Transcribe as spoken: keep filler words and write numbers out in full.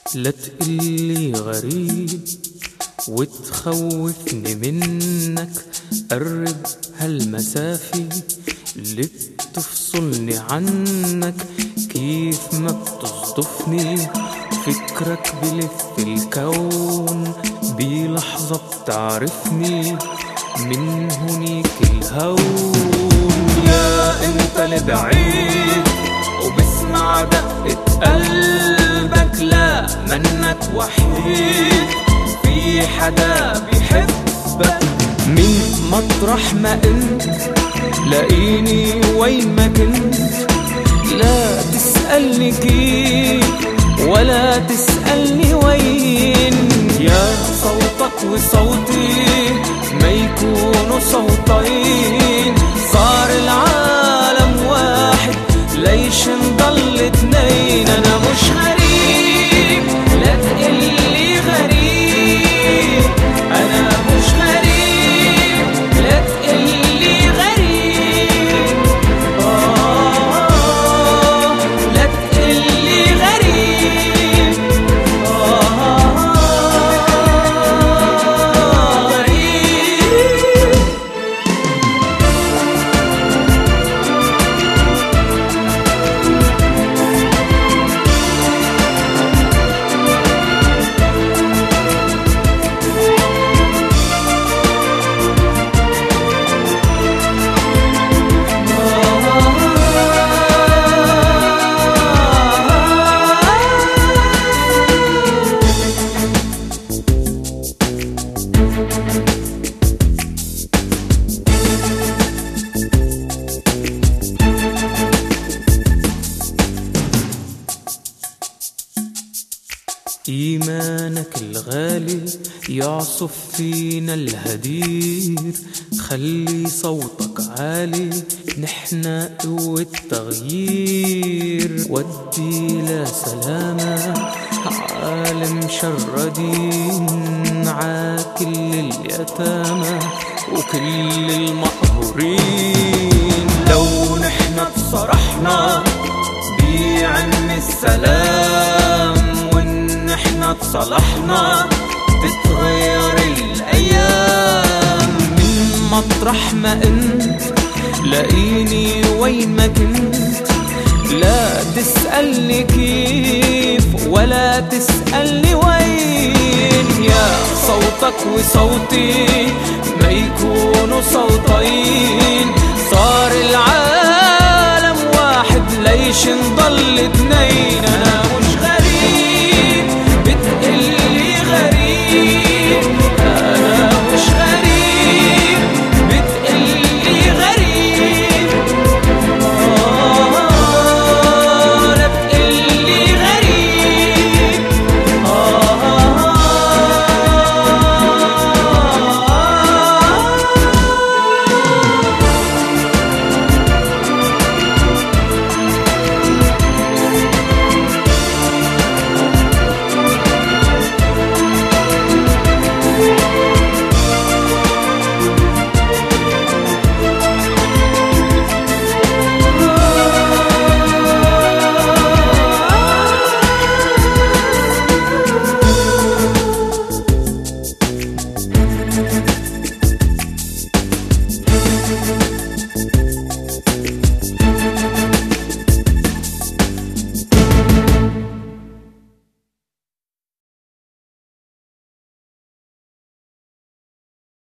لا تقلي غريب وتخوفني منك، قرب هالمسافة اللي بتفصلني عنك. كيف ما بتصدفني فكرك بلف الكون، بلحظة بتعرفني من هونيك الهون. يا انت البعيد وبسمع دقة قلبك، لا منك وحيد في حدا بيحبك. من مطرح ما انت لاقيني وين ما كنت، لا تسألني كيف ولا تسألني وين. يا صوتك وصوتي ما يكونوا صوتين، صار العالم واحد ليش نضل اتنين. انا مش غريب لا تقلي غريب، انا مش غريب لا تقلي غريب. آه لا تقلي غريب. آه غريب. إيمانك الغالي يعصف فينا الهدير، خلي صوتك عالي نحنا قوة تغيير. ودي لسلامة عالم شردين، عاكل اليتامى وكل المقهورين. لو نحنا تصرحنا بعلم السلام ونحنا تصلحنا تتغير الأيام. من مطرح ما انت لاقيني وين ما كنت، لا تسألني كيف ولا تسألني وين. يا صوتك وصوتي ما يكونوا صوتين، صار العالم واحد ليش نضل اتنين. أنا